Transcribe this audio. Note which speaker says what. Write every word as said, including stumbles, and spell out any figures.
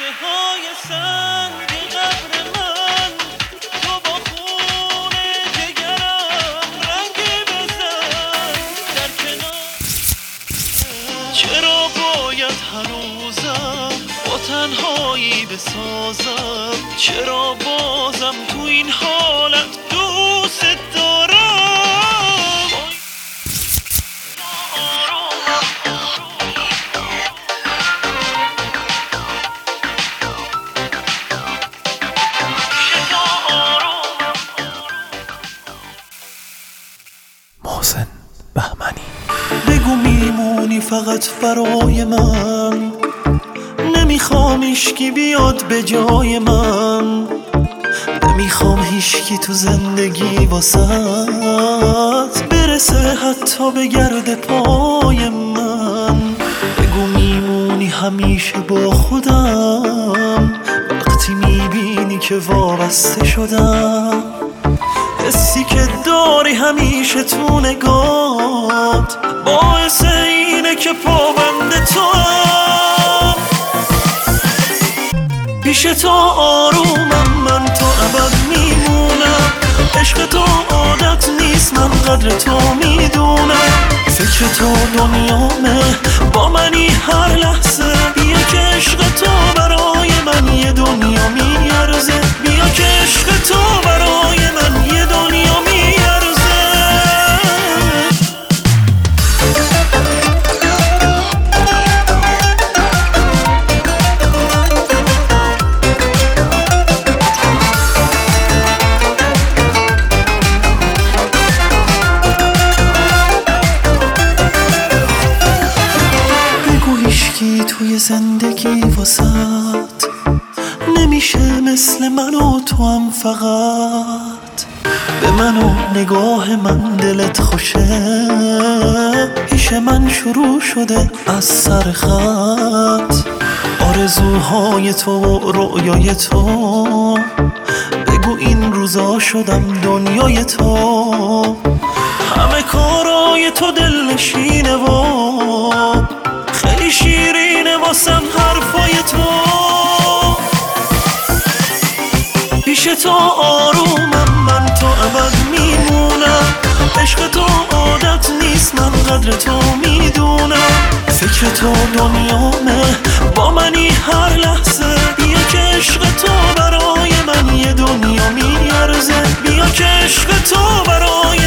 Speaker 1: های سنگ قبر من، تو با خون جگرم رنگ بزن در کنار. چرا باید هنوزم با تنهایی بسازم؟ چرا بازم تو این حالت دوست دارم؟
Speaker 2: محسن بهمنی.
Speaker 3: بگو میمونی فقط برای من، نمیخوام هیچکی بیاد به جای من، نمیخوام هیچکی تو زندگی واسط برسه حتی به گرد پای من. بگو میمونی همیشه با خودم، وقتی میبینی که وابسته شدم، حسی که داری همیشه تو نگات باعث اینه که پابند تو هم. پیش تو آرومم، من تو ابد میمونم، عشق تو عادت نیست، من قدر تو میدونم، فکر تو دنیامه، با منی هر لحظه. بیا که عشق تو برای من یه دنیا میارزه، بیا که عشق تو برای من یه دنیا میارزه. بگو هیچکی توی زندگی واسط نمیشه مثل من و تو هم، فقط به من و نگاه من دلت خوشه. پیش من شروع شده از سر خط، آرزوهای تو و رؤیای تو. بگو این روزا شدم دنیای تو، همه کارای تو دلنشینه و خیلی شیرینه واسم حرفای تو. پیش تو آرومم، من تو ابد میمونم، عشق تو عادت نیست، من قدر تو میدونم، فکر تو دنیامه، با منی هر لحظه. بیا که عشق تو برای من یه دنیا میارزه، بیا که عشق تو برای